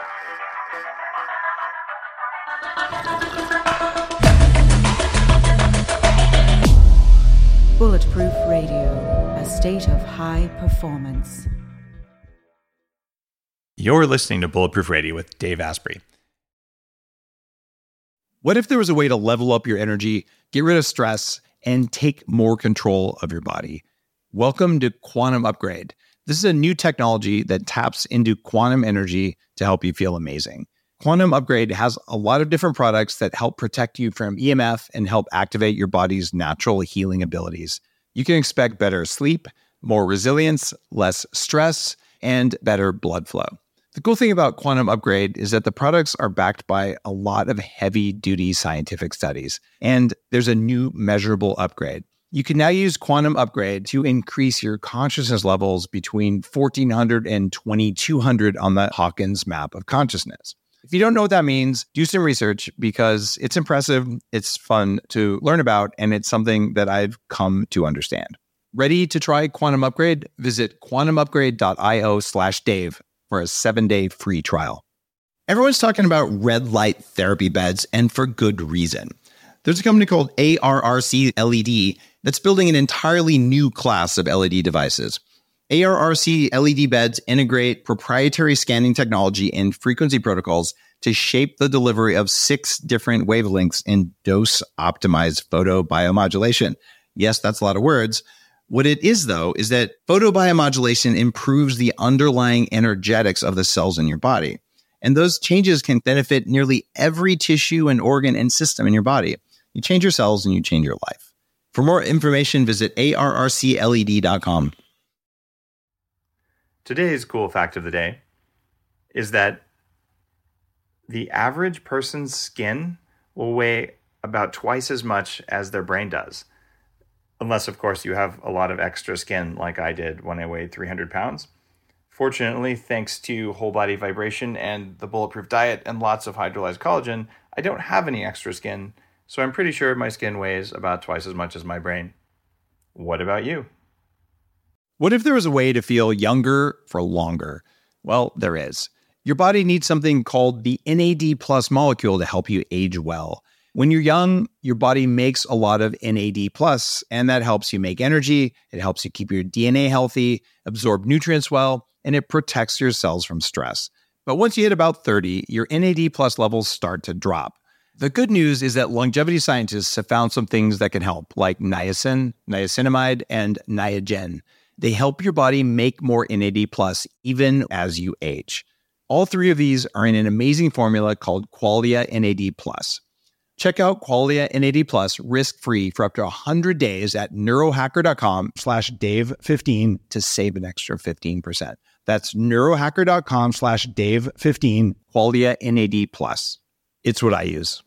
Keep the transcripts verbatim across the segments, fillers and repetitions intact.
Bulletproof Radio, a state of high performance. You're listening to Bulletproof Radio with Dave Asprey. What if there was a way to level up your energy, get rid of stress, and take more control of your body? Welcome to Quantum Upgrade. This is a new technology that taps into quantum energy to help you feel amazing. Quantum Upgrade has a lot of different products that help protect you from E M F and help activate your body's natural healing abilities. You can expect better sleep, more resilience, less stress, and better blood flow. The cool thing about Quantum Upgrade is that the products are backed by a lot of heavy-duty scientific studies, and there's a new measurable upgrade. You can now use Quantum Upgrade to increase your consciousness levels between fourteen hundred and twenty-two hundred on the Hawkins map of consciousness. If you don't know what that means, do some research because it's impressive, it's fun to learn about, and it's something that I've come to understand. Ready to try Quantum Upgrade? Visit quantumupgrade.io slash Dave for a seven-day free trial. Everyone's talking about red light therapy beds, and for good reason. There's a company called A R R C L E D that's building an entirely new class of L E D devices. A R R C L E D beds integrate proprietary scanning technology and frequency protocols to shape the delivery of six different wavelengths in dose-optimized photobiomodulation. Yes, that's a lot of words. What it is, though, is that photobiomodulation improves the underlying energetics of the cells in your body. And those changes can benefit nearly every tissue and organ and system in your body. You change your cells and you change your life. For more information, visit A R R C L E D dot com. Today's cool fact of the day is that the average person's skin will weigh about twice as much as their brain does. Unless, of course, you have a lot of extra skin like I did when I weighed three hundred pounds. Fortunately, thanks to whole body vibration and the bulletproof diet and lots of hydrolyzed collagen, I don't have any extra skin, so I'm pretty sure my skin weighs about twice as much as my brain. What about you? What if there was a way to feel younger for longer? Well, there is. Your body needs something called the N A D plus molecule to help you age well. When you're young, your body makes a lot of N A D plus, and that helps you make energy, it helps you keep your D N A healthy, absorb nutrients well, and it protects your cells from stress. But once you hit about thirty, your N A D plus levels start to drop. The good news is that longevity scientists have found some things that can help, like niacin, niacinamide, and Niagen. They help your body make more N A D plus even as you age. All three of these are in an amazing formula called Qualia N A D plus. Check out Qualia N A D plus risk-free for up to one hundred days at neurohacker.com slash Dave15 to save an extra fifteen percent. That's neurohacker.com slash Dave15, Qualia N A D plus. It's what I use.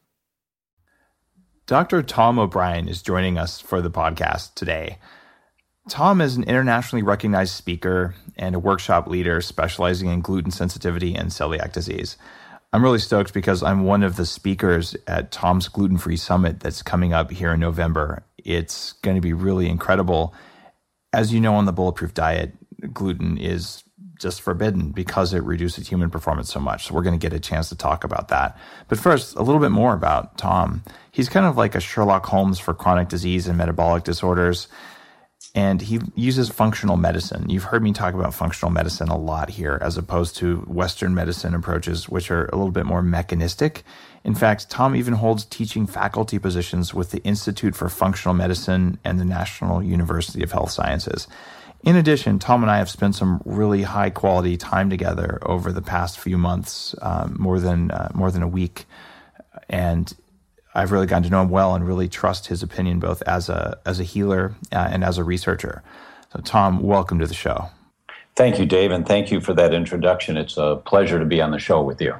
Doctor Tom O'Brien is joining us for the podcast today. Tom is an internationally recognized speaker and a workshop leader specializing in gluten sensitivity and celiac disease. I'm really stoked because I'm one of the speakers at Tom's Gluten-Free Summit that's coming up here in November. It's going to be really incredible. As you know, on the Bulletproof Diet, gluten is just forbidden because it reduces human performance so much. So we're going to get a chance to talk about that. But first, a little bit more about Tom. He's kind of like a Sherlock Holmes for chronic disease and metabolic disorders. And he uses functional medicine. You've heard me talk about functional medicine a lot here, as opposed to Western medicine approaches, which are a little bit more mechanistic. In fact, Tom even holds teaching faculty positions with the Institute for Functional Medicine and the National University of Health Sciences. In addition, Tom and I have spent some really high quality time together over the past few months, um, more than uh, more than a week. And I've really gotten to know him well and really trust his opinion both as a as a healer uh, and as a researcher. So, Tom, welcome to the show. Thank you, Dave, and thank you for that introduction. It's a pleasure to be on the show with you.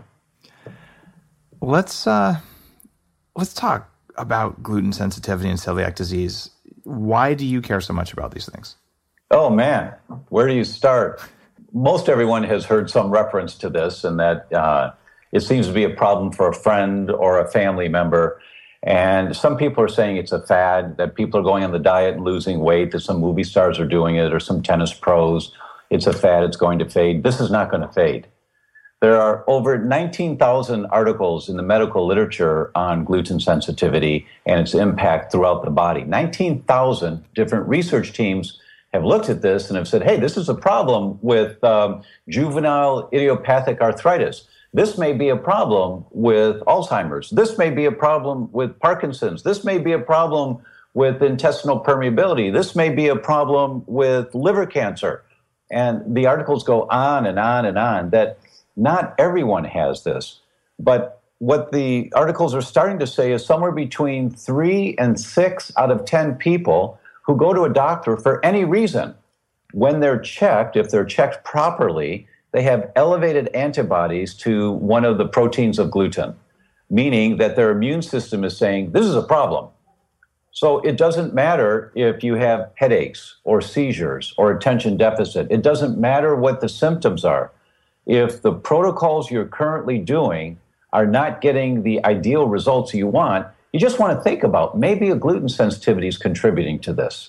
Let's uh, let's talk about gluten sensitivity and celiac disease. Why do you care so much about these things? Oh, man, where do you start? Most everyone has heard some reference to this, and that uh, it seems to be a problem for a friend or a family member. And some people are saying it's a fad, that people are going on the diet and losing weight, that some movie stars are doing it, or some tennis pros. It's a fad, it's going to fade. This is not going to fade. There are over nineteen thousand articles in the medical literature on gluten sensitivity and its impact throughout the body. nineteen thousand different research teams have looked at this and have said, hey, this is a problem with um, juvenile idiopathic arthritis. This may be a problem with Alzheimer's. This may be a problem with Parkinson's. This may be a problem with intestinal permeability. This may be a problem with liver cancer. And the articles go on and on and on that not everyone has this, but what the articles are starting to say is somewhere between three and six out of ten people who go to a doctor for any reason, when they're checked, if they're checked properly, they have elevated antibodies to one of the proteins of gluten, meaning that their immune system is saying, this is a problem. So it doesn't matter if you have headaches or seizures or attention deficit. It doesn't matter what the symptoms are. If the protocols you're currently doing are not getting the ideal results you want, you just want to think about maybe a gluten sensitivity is contributing to this.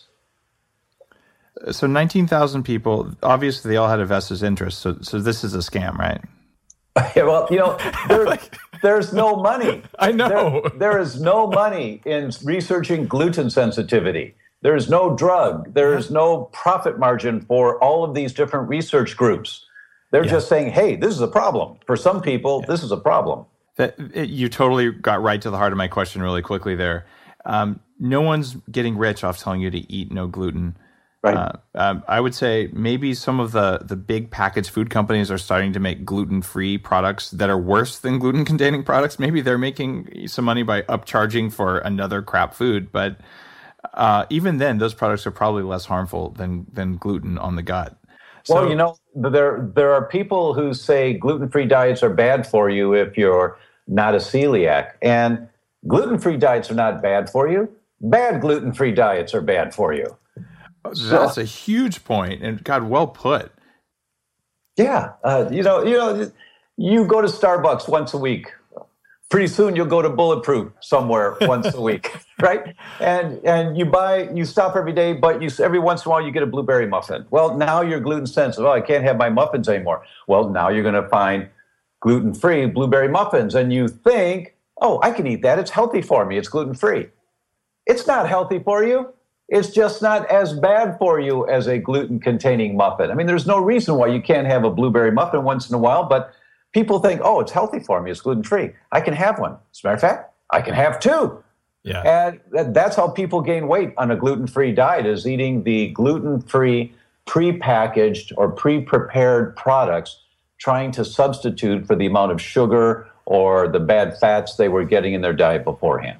So nineteen thousand people, obviously they all had a vested interest. So, so this is a scam, right? Well, you know, there, there's no money. I know. There, there is no money in researching gluten sensitivity. There is no drug. There is no profit margin for all of these different research groups. They're yeah. just saying, hey, this is a problem. For some people, yeah. this is a problem. That it, you totally got right to the heart of my question really quickly there. Um, no one's getting rich off telling you to eat no gluten. Right. Uh, um, I would say maybe some of the, the big packaged food companies are starting to make gluten-free products that are worse than gluten-containing products. Maybe they're making some money by upcharging for another crap food. But uh, even then, those products are probably less harmful than than gluten on the gut. So, well, you know, there there are people who say gluten-free diets are bad for you if you're not a celiac. And gluten-free diets are not bad for you. Bad gluten-free diets are bad for you. That's so, a huge point, and God, well put. Yeah, uh, you know, you know, you go to Starbucks once a week. Pretty soon, you'll go to Bulletproof somewhere once a week, right? And and you buy, you stop every day, but you every once in a while you get a blueberry muffin. Well, now you're gluten sensitive. Oh, I can't have my muffins anymore. Well, now you're going to find gluten-free blueberry muffins, and you think, oh, I can eat that. It's healthy for me. It's gluten-free. It's not healthy for you. It's just not as bad for you as a gluten-containing muffin. I mean, there's no reason why you can't have a blueberry muffin once in a while, but people think, oh, it's healthy for me. It's gluten-free. I can have one. As a matter of fact, I can have two. Yeah. And that's how people gain weight on a gluten-free diet, is eating the gluten-free, pre-packaged or pre-prepared products, trying to substitute for the amount of sugar or the bad fats they were getting in their diet beforehand.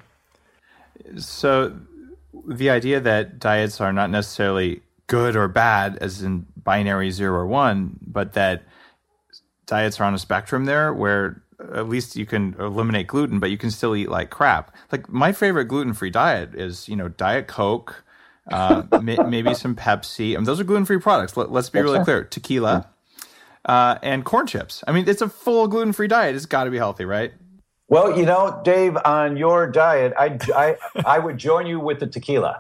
So the idea that diets are not necessarily good or bad, as in binary zero or one, but that diets are on a spectrum there where at least you can eliminate gluten, but you can still eat like crap. Like my favorite gluten-free diet is, you know, Diet Coke, uh, may, maybe some Pepsi. I mean, those are gluten-free products. Let, let's be really clear. Tequila uh, and corn chips. I mean, it's a full gluten-free diet. It's got to be healthy, right? Well, you know, Dave, on your diet, I, I, I would join you with the tequila.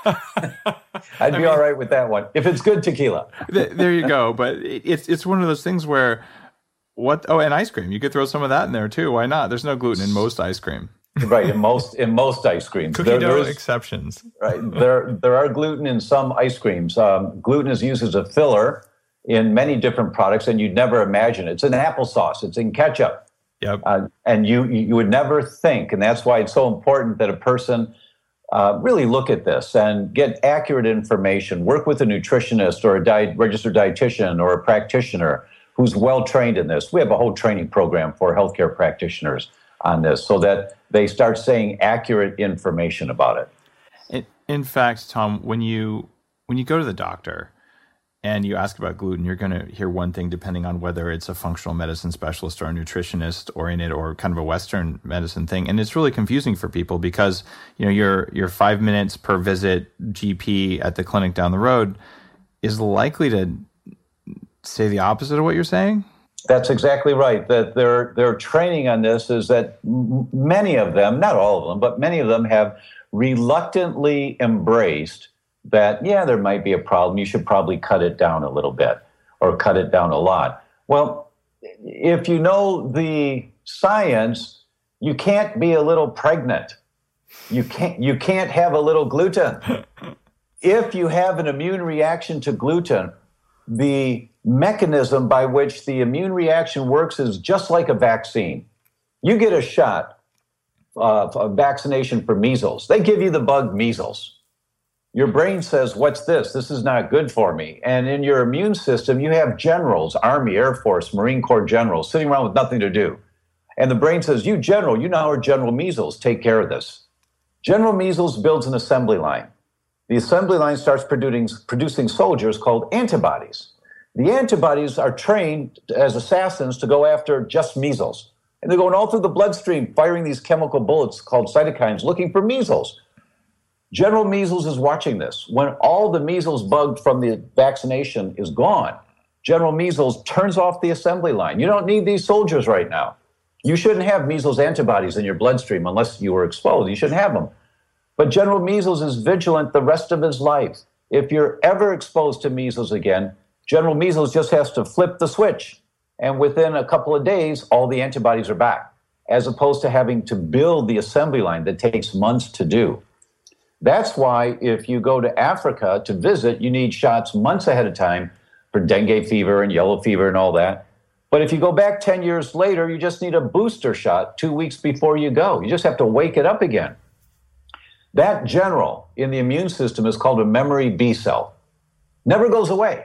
I'd be mean, all right with that one, if it's good tequila. th- there you go. But it's it's one of those things where, what? Oh, and ice cream. You could throw some of that in there too. Why not? There's no gluten in most ice cream. Right, in most in most ice creams. Cookie there, dough exceptions. Right, there there are gluten in some ice creams. Um, gluten is used as a filler in many different products, and you'd never imagine it. It's in applesauce. It's in ketchup. Yep. Uh, and you you would never think, and that's why it's so important that a person uh, really look at this and get accurate information. Work with a nutritionist or a diet, registered dietitian or a practitioner who's well trained in this. We have a whole training program for healthcare practitioners on this, so that they start saying accurate information about it. In, in fact, Tom, when you when you go to the doctor and you ask about gluten, you're going to hear one thing depending on whether it's a functional medicine specialist or a nutritionist oriented or kind of a Western medicine thing. And it's really confusing for people because, you know, your your five minutes per visit G P at the clinic down the road is likely to say the opposite of what you're saying. That's exactly right. That their their training on this is that m- many of them, not all of them, but many of them have reluctantly embraced that, yeah, there might be a problem. You should probably cut it down a little bit or cut it down a lot. Well, if you know the science, you can't be a little pregnant. You can't, you can't have a little gluten. If you have an immune reaction to gluten, the mechanism by which the immune reaction works is just like a vaccine. You get a shot, uh, a vaccination for measles. They give you the bug measles. Your brain says, what's this? This is not good for me. And in your immune system, you have generals, Army, Air Force, Marine Corps generals sitting around with nothing to do. And the brain says, you general, you now are General Measles, take care of this. General Measles builds an assembly line. The assembly line starts producing, producing soldiers called antibodies. The antibodies are trained as assassins to go after just measles. And they're going all through the bloodstream, firing these chemical bullets called cytokines, looking for measles. General Measles is watching this. When all the measles bug from the vaccination is gone, General Measles turns off the assembly line. You don't need these soldiers right now. You shouldn't have measles antibodies in your bloodstream unless you were exposed. You shouldn't have them. But General Measles is vigilant the rest of his life. If you're ever exposed to measles again, General Measles just has to flip the switch. And within a couple of days, all the antibodies are back, as opposed to having to build the assembly line that takes months to do. That's why if you go to Africa to visit, you need shots months ahead of time for dengue fever and yellow fever and all that. But if you go back ten years later, you just need a booster shot two weeks before you go. You just have to wake it up again. That general in the immune system is called a memory B cell. Never goes away.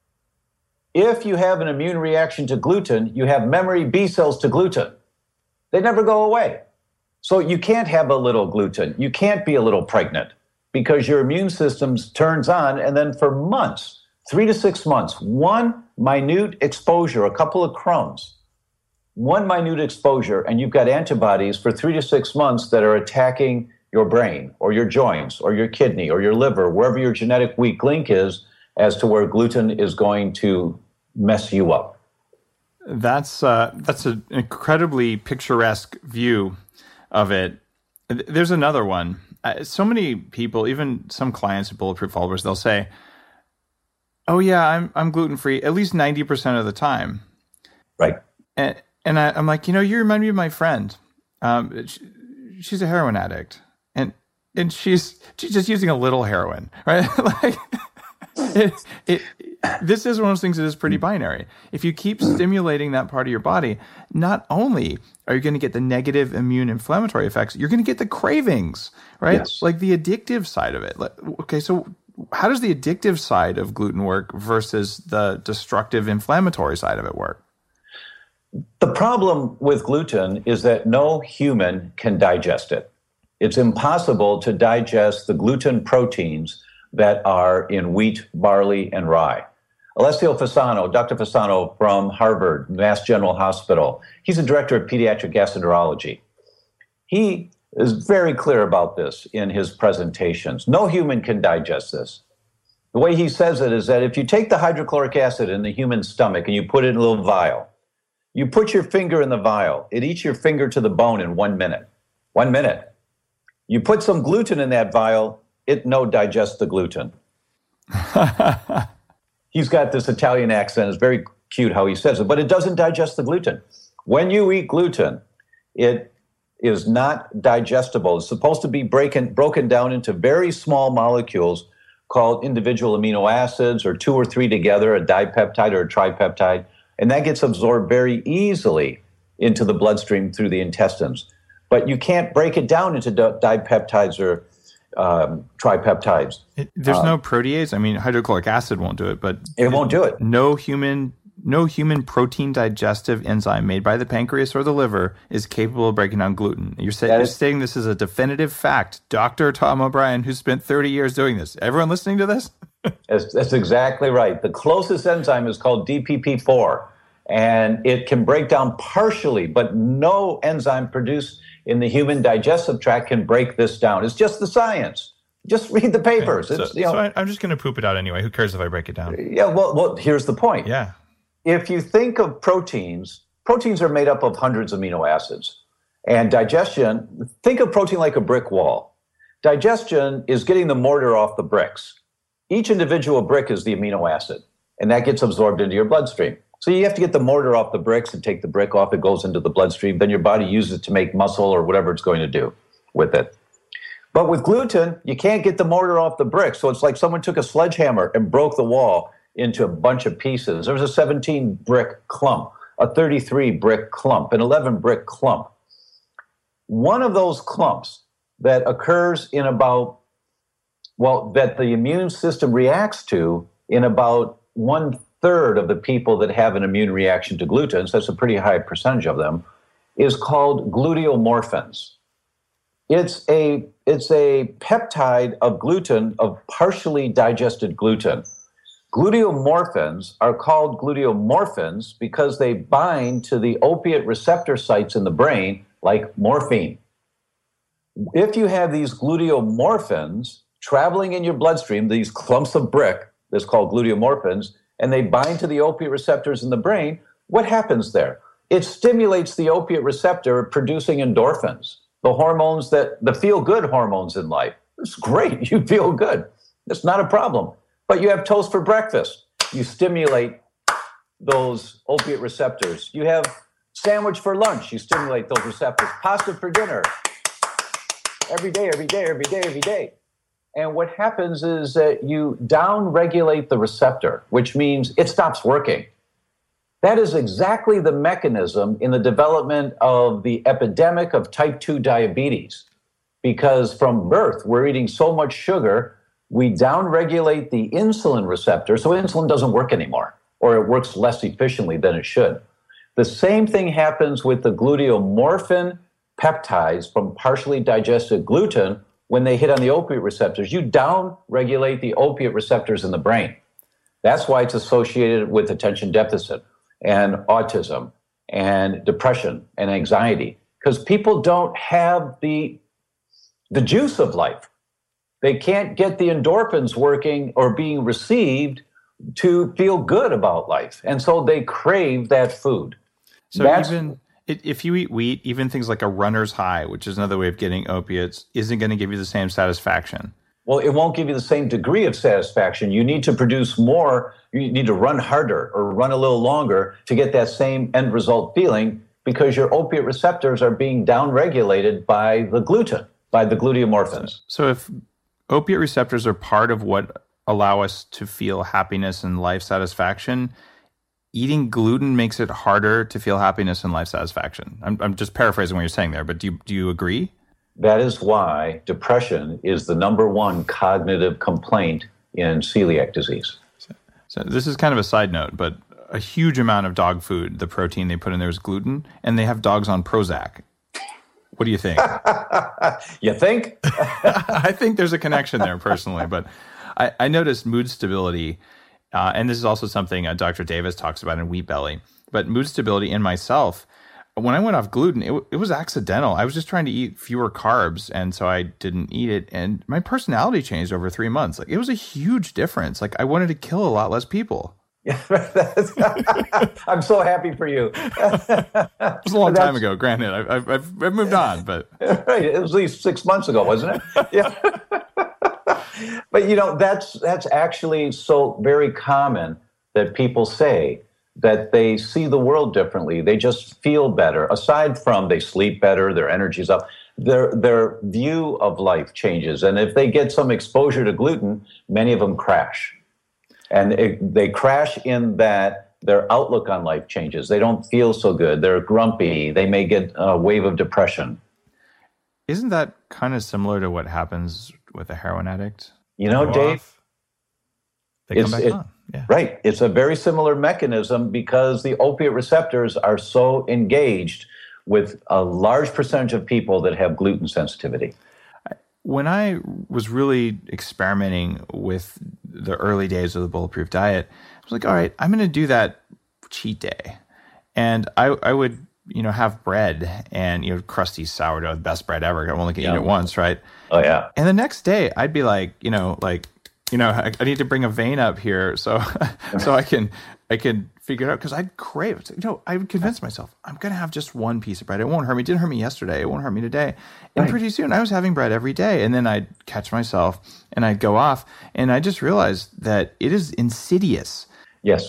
If you have an immune reaction to gluten, you have memory B cells to gluten. They never go away. So you can't have a little gluten. You can't be a little pregnant because your immune system turns on, and then for months, three to six months, one minute exposure, a couple of crumbs, one minute exposure, and you've got antibodies for three to six months that are attacking your brain or your joints or your kidney or your liver, wherever your genetic weak link is, as to where gluten is going to mess you up. That's uh, that's an incredibly picturesque view of it. There's another one. Uh, so many people, even some clients of Bulletproof followers, they'll say, "Oh yeah, I'm I'm gluten free at least ninety percent of the time." Right. And and I, I'm like, you know, you remind me of my friend. Um, she, she's a heroin addict, and and she's she's just using a little heroin, right? like. It, it, this is one of those things that is pretty binary. If you keep stimulating that part of your body, not only are you going to get the negative immune inflammatory effects, you're going to get the cravings, right? Yes. Like the addictive side of it. Like, okay, so how does the addictive side of gluten work versus the destructive inflammatory side of it work? The problem with gluten is that no human can digest it. It's impossible to digest the gluten proteins that are in wheat, barley, and rye. Alessio Fasano, Doctor Fasano from Harvard, Mass General Hospital, he's a director of pediatric gastroenterology. He is very clear about this in his presentations. No human can digest this. The way he says it is that if you take the hydrochloric acid in the human stomach and you put it in a little vial, you put your finger in the vial, it eats your finger to the bone in one minute. One minute. You put some gluten in that vial, it no digest the gluten. He's got this Italian accent. It's very cute how he says it, but it doesn't digest the gluten. When you eat gluten, it is not digestible. It's supposed to be breaking, broken down into very small molecules called individual amino acids, or two or three together, a dipeptide or a tripeptide, and that gets absorbed very easily into the bloodstream through the intestines. But you can't break it down into di- dipeptides or Um, tripeptides. It, there's um, no protease. I mean, hydrochloric acid won't do it, but it won't do it. No human, no human protein digestive enzyme made by the pancreas or the liver is capable of breaking down gluten. You're, say, you're is, saying this is a definitive fact. Doctor Tom O'Brien, who spent thirty years doing this. Everyone listening to this? that's, that's exactly right. The closest enzyme is called D P P four, and it can break down partially, but no enzyme produced in the human digestive tract can break this down. It's just the science. Just read the papers. Okay. So, it's, you know, so I, I'm just going to poop it out anyway. Who cares if I break it down? Yeah, well, well, here's the point. Yeah. If you think of proteins, proteins are made up of hundreds of amino acids. And digestion, think of protein like a brick wall. Digestion is getting the mortar off the bricks. Each individual brick is the amino acid, and that gets absorbed into your bloodstream. So you have to get the mortar off the bricks and take the brick off. It goes into the bloodstream. Then your body uses it to make muscle or whatever it's going to do with it. But with gluten, you can't get the mortar off the brick. So it's like someone took a sledgehammer and broke the wall into a bunch of pieces. There was a seventeen brick clump, a thirty-three brick clump, an eleven brick clump. One of those clumps that occurs in about, well, that the immune system reacts to in about one third of the people that have an immune reaction to gluten, so that's a pretty high percentage of them, is called gluteomorphins. It's a, it's a peptide of gluten, of partially digested gluten. Gluteomorphins are called gluteomorphins because they bind to the opiate receptor sites in the brain, like morphine. If you have these gluteomorphins traveling in your bloodstream, these clumps of brick, that's called gluteomorphins, and they bind to the opiate receptors in the brain, what happens there? It stimulates the opiate receptor producing endorphins, the hormones that, the feel-good hormones in life. It's great. You feel good. It's not a problem. But you have toast for breakfast. You stimulate those opiate receptors. You have sandwich for lunch. You stimulate those receptors. Pasta for dinner. Every day, every day, every day, every day. And what happens is that you down-regulate the receptor, which means it stops working. That is exactly the mechanism in the development of the epidemic of type two diabetes. Because from birth, we're eating so much sugar, we down-regulate the insulin receptor, so insulin doesn't work anymore, or it works less efficiently than it should. The same thing happens with the gluteomorphin peptides from partially digested gluten. When they hit on the opiate receptors, you down-regulate the opiate receptors in the brain. That's why it's associated with attention deficit and autism and depression and anxiety, because people don't have the, the juice of life. They can't get the endorphins working or being received to feel good about life. And so they crave that food. So That's, even if you eat wheat, even things like a runner's high, which is another way of getting opiates, isn't going to give you the same satisfaction. Well, it won't give you the same degree of satisfaction. You need to produce more. You need to run harder or run a little longer to get that same end result feeling, because your opiate receptors are being downregulated by the gluten, by the gluteomorphins. So if opiate receptors are part of what allow us to feel happiness and life satisfaction, eating gluten makes it harder to feel happiness and life satisfaction. I'm, I'm just paraphrasing what you're saying there, but do you, do you agree? That is why depression is the number one cognitive complaint in celiac disease. So, so this is kind of a side note, but a huge amount of dog food, the protein they put in there is gluten, and they have dogs on Prozac. What do you think? You think? I think there's a connection there personally, but I, I noticed mood stability. Uh, and this is also something uh, Doctor Davis talks about in Wheat Belly. But mood stability in myself, when I went off gluten, it, it was accidental. I was just trying to eat fewer carbs, and so I didn't eat it. And my personality changed over three months. Like, it was a huge difference. Like, I wanted to kill a lot less people. I'm so happy for you. It was a long time ago, granted. I've, I've, I've moved on, but right, it was at least six months ago, wasn't it? Yeah. But, you know, that's that's actually so very common that people say that they see the world differently. They just feel better. Aside from they sleep better, their energy's up, their their view of life changes. And if they get some exposure to gluten, many of them crash. And it, they crash in that their outlook on life changes. They don't feel so good. They're grumpy. They may get a wave of depression. Isn't that kind of similar to what happens with a heroin addict? You know, Dave, off, they come back it, on. Yeah. Right. It's a very similar mechanism because the opiate receptors are so engaged with a large percentage of people that have gluten sensitivity. When I was really experimenting with the early days of the Bulletproof diet, I was like, all right, I'm going to do that cheat day. And I, I would, you know, have bread and, you know, crusty sourdough, the best bread ever. I only can yeah. eat it once, right? Oh, yeah. And the next day, I'd be like, you know, like, you know, I, I need to bring a vein up here so so I can I can figure it out, because I'd crave it. You know, I would convince myself, I'm going to have just one piece of bread. It won't hurt me. It didn't hurt me yesterday. It won't hurt me today. And right. pretty soon, I was having bread every day. And then I'd catch myself and I'd go off. And I just realized that it is insidious. Yes.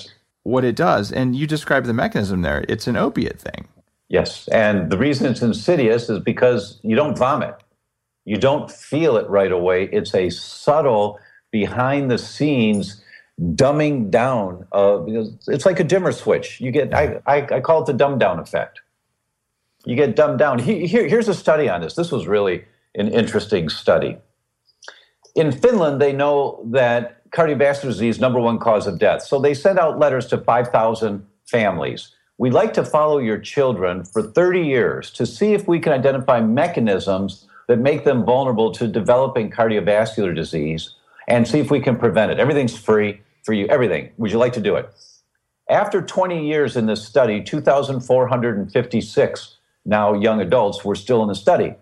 what it does. And you described the mechanism there. It's an opiate thing. Yes. And the reason it's insidious is because you don't vomit. You don't feel it right away. It's a subtle, behind the scenes dumbing down. Of, it's like a dimmer switch. You get, I, I, I call it the dumb down effect. You get dumbed down. He, here, here's a study on this. This was really an interesting study. In Finland, they know that cardiovascular disease is number one cause of death. So they sent out letters to five thousand families. We'd like to follow your children for thirty years to see if we can identify mechanisms that make them vulnerable to developing cardiovascular disease and see if we can prevent it. Everything's free for you, everything. Would you like to do it? After twenty years in this study, two thousand four hundred fifty-six now young adults were still in the study.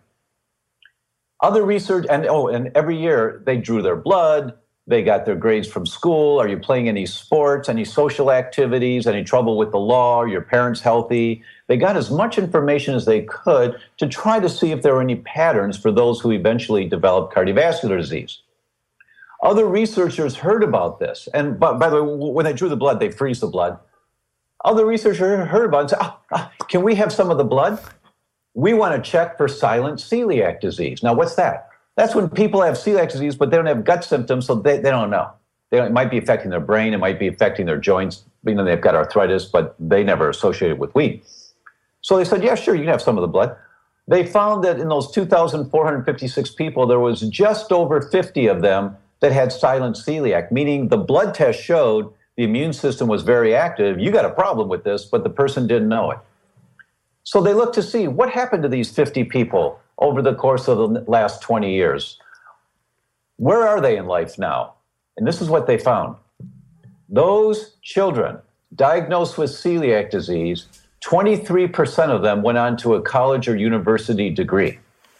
Other research, and oh, and every year they drew their blood, they got their grades from school. Are you playing any sports, any social activities, any trouble with the law? Are your parents healthy? They got as much information as they could to try to see if there were any patterns for those who eventually developed cardiovascular disease. Other researchers heard about this. And by, by the way, when they drew the blood, they freeze the blood. Other researchers heard about it and said, oh, oh, can we have some of the blood? We want to check for silent celiac disease. Now, what's that? That's when people have celiac disease, but they don't have gut symptoms, so they, they don't know. They don't, it might be affecting their brain, it might be affecting their joints. You know, they've got arthritis, but they never associate it with wheat. So they said, yeah, sure, you can have some of the blood. They found that in those two thousand four hundred fifty-six people, there was just over fifty of them that had silent celiac, meaning the blood test showed the immune system was very active. You got a problem with this, but the person didn't know it. So they looked to see what happened to these fifty people over the course of the last twenty years. Where are they in life now? And this is what they found. Those children diagnosed with celiac disease, twenty-three percent of them went on to a college or university degree.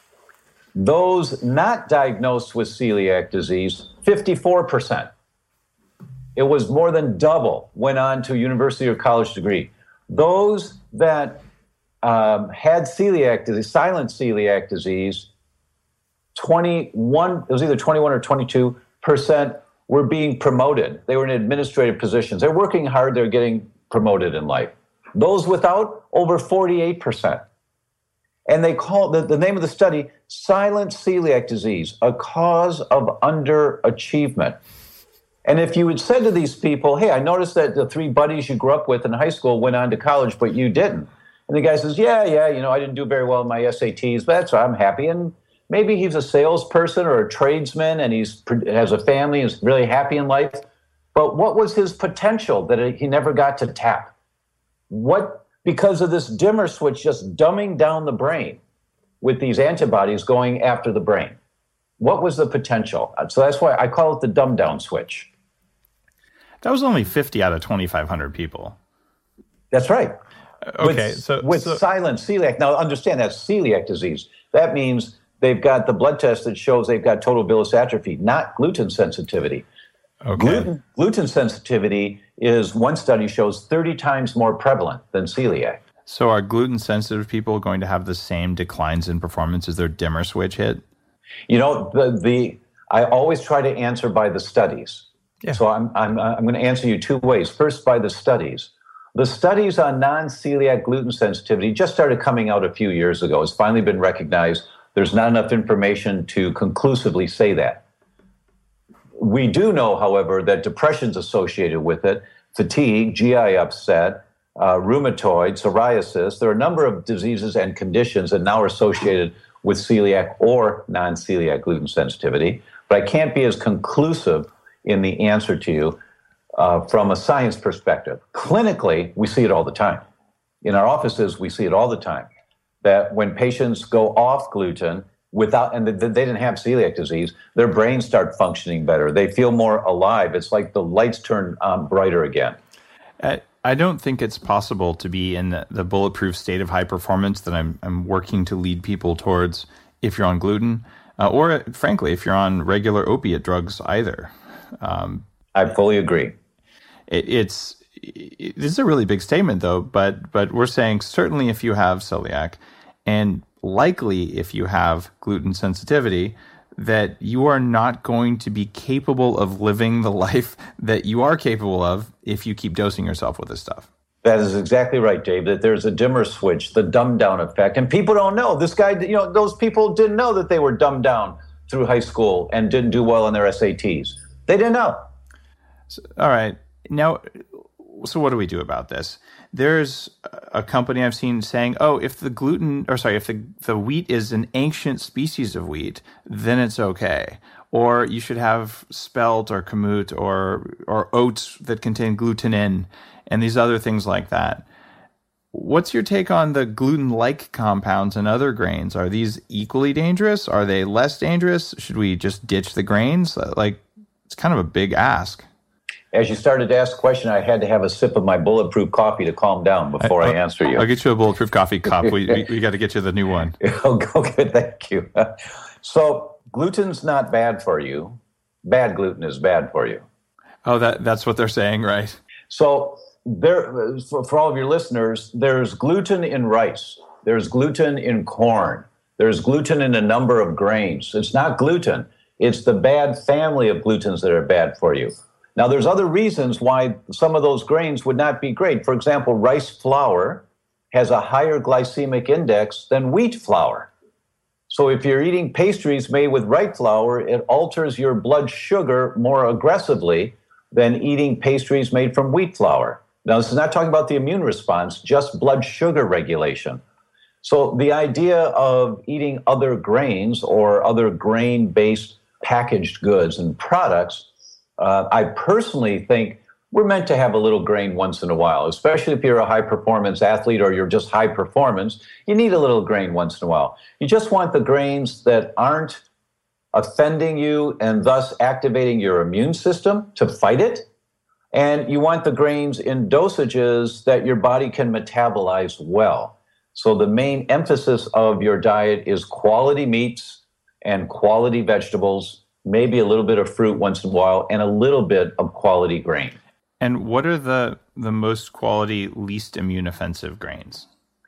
Those not diagnosed with celiac disease, fifty-four percent. It was more than double went on to a university or college degree. Those that Um, had celiac disease, silent celiac disease, twenty-one, it was either twenty-one or twenty-two percent were being promoted. They were in administrative positions. They're working hard, they're getting promoted in life. Those without, over forty-eight percent. And they call the, the name of the study, Silent Celiac Disease, a Cause of Underachievement. And if you had said to these people, hey, I noticed that the three buddies you grew up with in high school went on to college, but you didn't. And the guy says, yeah, yeah, you know, I didn't do very well in my S A Ts, but that's why I'm happy. And maybe he's a salesperson or a tradesman and he's has a family and is really happy in life. But what was his potential that he never got to tap? What, because of this dimmer switch just dumbing down the brain with these antibodies going after the brain? What was the potential? So that's why I call it the dumb down switch. That was only fifty out of twenty-five hundred people. That's right. Okay, with, so with so, silent celiac. Now, understand that's celiac disease. That means they've got the blood test that shows they've got total villus atrophy, not gluten sensitivity. Okay. Gluten, gluten sensitivity is, one study shows, thirty times more prevalent than celiac. So are gluten-sensitive people going to have the same declines in performance as their dimmer switch hit? You know, the the I always try to answer by the studies. Yeah. So I'm I'm I'm going to answer you two ways. First, by the studies. The studies on non-celiac gluten sensitivity just started coming out a few years ago. It's finally been recognized. There's not enough information to conclusively say that. We do know, however, that depression's associated with it, fatigue, G I upset, uh, rheumatoid, psoriasis. There are a number of diseases and conditions that now are associated with celiac or non-celiac gluten sensitivity. But I can't be as conclusive in the answer to you Uh, from a science perspective. Clinically, we see it all the time. In our offices, we see it all the time, that when patients go off gluten without, and they didn't have celiac disease, their brains start functioning better. They feel more alive. It's like the lights turn um, brighter again. I don't think it's possible to be in the, the bulletproof state of high performance that I'm, I'm working to lead people towards if you're on gluten, uh, or frankly, if you're on regular opiate drugs either. Um, I fully agree. It, it's it, this is a really big statement, though. But but we're saying certainly if you have celiac, and likely if you have gluten sensitivity, that you are not going to be capable of living the life that you are capable of if you keep dosing yourself with this stuff. That is exactly right, Dave, that there's a dimmer switch, the dumb down effect. And people don't know. This guy, you know, those people didn't know that they were dumbed down through high school and didn't do well on their S A Ts. They didn't know. So, all right. Now, so what do we do about this? There's a company I've seen saying, oh, if the gluten, or sorry, if the, the wheat is an ancient species of wheat, then it's okay. Or you should have spelt or kamut or or oats that contain glutenin and these other things like that. What's your take on the gluten-like compounds in other grains? Are these equally dangerous? Are they less dangerous? Should we just ditch the grains? Like, it's kind of a big ask. As you started to ask the question, I had to have a sip of my bulletproof coffee to calm down before I, I answer you. I'll get you a bulletproof coffee cup. we we, we got to get you the new one. Okay, thank you. So gluten's not bad for you. Bad gluten is bad for you. Oh, that that's what they're saying, right? So there, for, for all of your listeners, there's gluten in rice. There's gluten in corn. There's gluten in a number of grains. It's not gluten. It's the bad family of glutens that are bad for you. Now, there's other reasons why some of those grains would not be great. For example, rice flour has a higher glycemic index than wheat flour. So if you're eating pastries made with rice flour, it alters your blood sugar more aggressively than eating pastries made from wheat flour. Now, this is not talking about the immune response, just blood sugar regulation. So the idea of eating other grains or other grain-based packaged goods and products, Uh, I personally think we're meant to have a little grain once in a while, especially if you're a high-performance athlete or you're just high performance. You need a little grain once in a while. You just want the grains that aren't offending you and thus activating your immune system to fight it. And you want the grains in dosages that your body can metabolize well. So the main emphasis of your diet is quality meats and quality vegetables, maybe a little bit of fruit once in a while, and a little bit of quality grain. And what are the, the most quality, least immune offensive grains?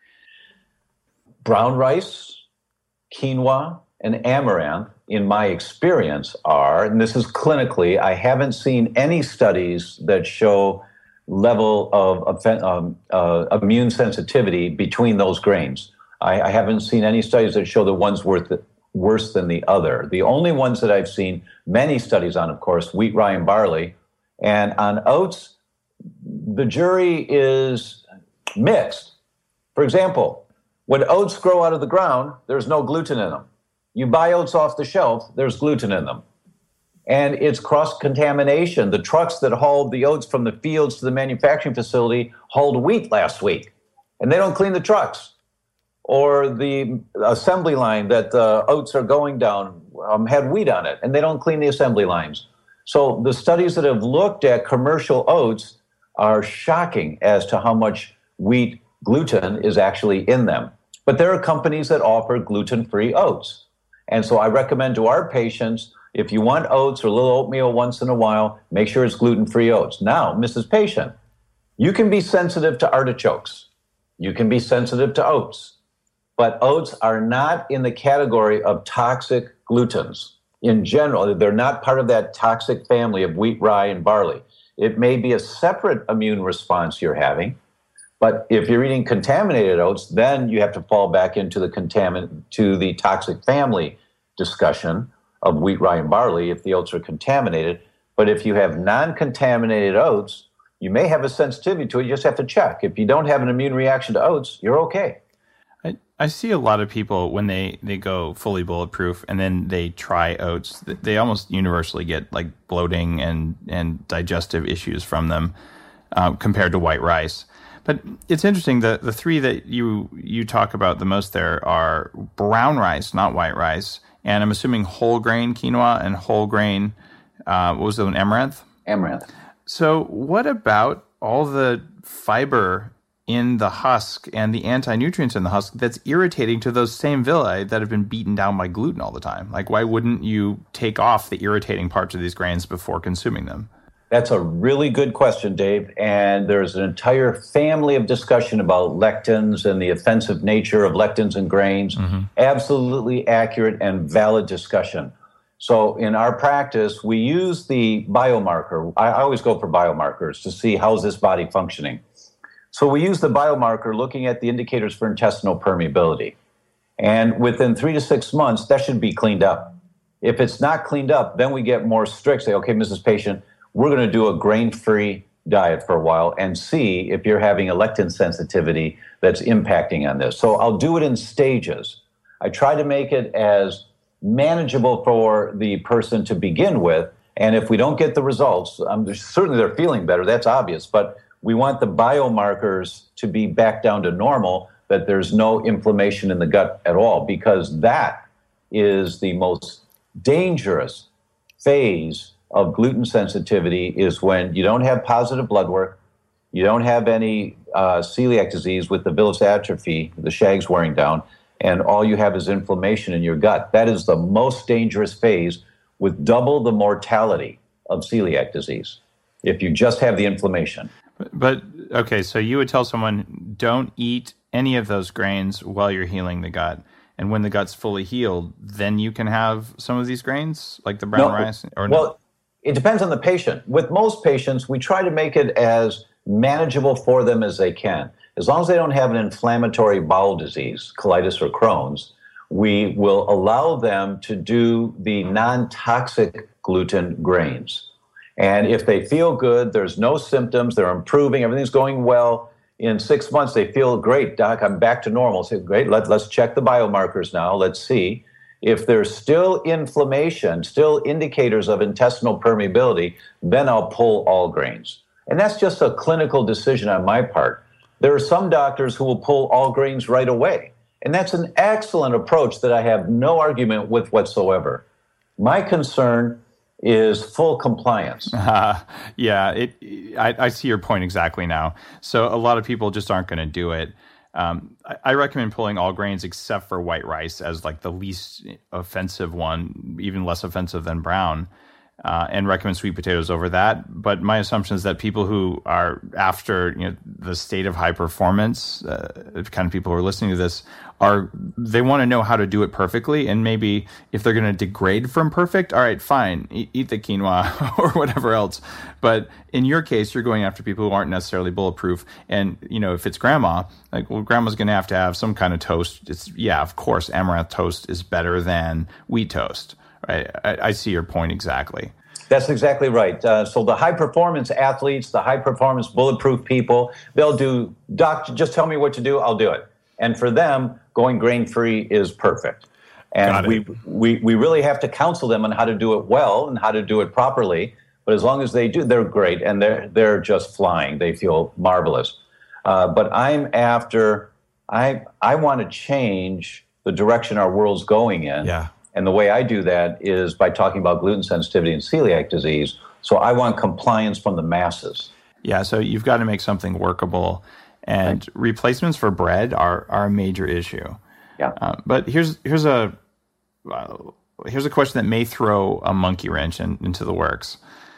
Brown rice, quinoa, and amaranth, in my experience, are, and this is clinically, I haven't seen any studies that show level of um, uh, immune sensitivity between those grains. I, I haven't seen any studies that show the one's worth it. worse than the other. The only ones that I've seen many studies on, of course, wheat, rye, and barley. And on oats, the jury is mixed. For example, when oats grow out of the ground, there's no gluten in them. You buy oats off the shelf, there's gluten in them. And it's cross-contamination. The trucks that hauled the oats from the fields to the manufacturing facility hauled wheat last week, and they don't clean the trucks. Or the assembly line that the oats are going down um, had wheat on it, and they don't clean the assembly lines. So the studies that have looked at commercial oats are shocking as to how much wheat gluten is actually in them. But there are companies that offer gluten-free oats. And so I recommend to our patients, if you want oats or a little oatmeal once in a while, make sure it's gluten-free oats. Now, Missus Patient, you can be sensitive to artichokes. You can be sensitive to oats. But oats are not in the category of toxic glutens. In general, they're not part of that toxic family of wheat, rye, and barley. It may be a separate immune response you're having, but if you're eating contaminated oats, then you have to fall back into the contamin- to the toxic family discussion of wheat, rye, and barley if the oats are contaminated. But if you have non-contaminated oats, you may have a sensitivity to it. You just have to check. If you don't have an immune reaction to oats, you're okay. I, I see a lot of people when they, they go fully bulletproof and then they try oats, they almost universally get like bloating and, and digestive issues from them uh, compared to white rice. But it's interesting, the, the three that you you talk about the most there are brown rice, not white rice, and I'm assuming whole grain quinoa and whole grain, uh, what was the one, amaranth? Amaranth. So what about all the fiber in the husk and the anti-nutrients in the husk that's irritating to those same villi that have been beaten down by gluten all the time? Like, why wouldn't you take off the irritating parts of these grains before consuming them? That's a really good question, Dave. And there's an entire family of discussion about lectins and the offensive nature of lectins in grains. Mm-hmm. Absolutely accurate and valid discussion. So in our practice, we use the biomarker. I always go for biomarkers to see how's this body functioning. So we use the biomarker looking at the indicators for intestinal permeability. And within three to six months, that should be cleaned up. If it's not cleaned up, then we get more strict. Say, okay, Missus Patient, we're going to do a grain-free diet for a while and see if you're having a lectin sensitivity that's impacting on this. So I'll do it in stages. I try to make it as manageable for the person to begin with. And if we don't get the results, um, certainly they're feeling better, that's obvious, but we want the biomarkers to be back down to normal, that there's no inflammation in the gut at all, because that is the most dangerous phase of gluten sensitivity, is when you don't have positive blood work, you don't have any uh, celiac disease with the villus atrophy, the shags wearing down, and all you have is inflammation in your gut. That is the most dangerous phase, with double the mortality of celiac disease if you just have the inflammation. But, but okay, so you would tell someone, don't eat any of those grains while you're healing the gut. And when the gut's fully healed, then you can have some of these grains, like the brown no, rice? Or no? Well, it depends on the patient. With most patients, we try to make it as manageable for them as they can. As long as they don't have an inflammatory bowel disease, colitis or Crohn's, we will allow them to do the non-toxic gluten grains. And if they feel good, there's no symptoms, they're improving, everything's going well, in six months they feel great, Doc, I'm back to normal. Say, great, let, let's check the biomarkers now, let's see. If there's still inflammation, still indicators of intestinal permeability, then I'll pull all grains. And that's just a clinical decision on my part. There are some doctors who will pull all grains right away. And that's an excellent approach that I have no argument with whatsoever. My concern is full compliance. Uh, yeah, it, I, I see your point exactly now. So a lot of people just aren't going to do it. Um, I, I recommend pulling all grains except for white rice as like the least offensive one, even less offensive than brown, uh, and recommend sweet potatoes over that. But my assumption is that people who are after, you know, the state of high performance, uh, the kind of people who are listening to this, are they want to know how to do it perfectly. And maybe if they're going to degrade from perfect, all right, fine, eat, eat the quinoa or whatever else. But in your case, you're going after people who aren't necessarily bulletproof. And, you know, if it's grandma, like, well, grandma's going to have to have some kind of toast. It's, yeah, of course, amaranth toast is better than wheat toast. Right? I, I see your point exactly. That's exactly right. Uh, so the high-performance athletes, the high-performance bulletproof people, they'll do, Doc, just tell me what to do, I'll do it. And for them, going grain-free is perfect. And we, we we really have to counsel them on how to do it well and how to do it properly. But as long as they do, they're great, and they're, they're just flying. They feel marvelous. Uh, but I'm after, I, I want to change the direction our world's going in. Yeah. And the way I do that is by talking about gluten sensitivity and celiac disease. So I want compliance from the masses. Yeah, so you've got to make something workable. And right. replacements for bread are, are a major issue. Yeah. Uh, but here's here's a uh, here's a question that may throw a monkey wrench in, into the works.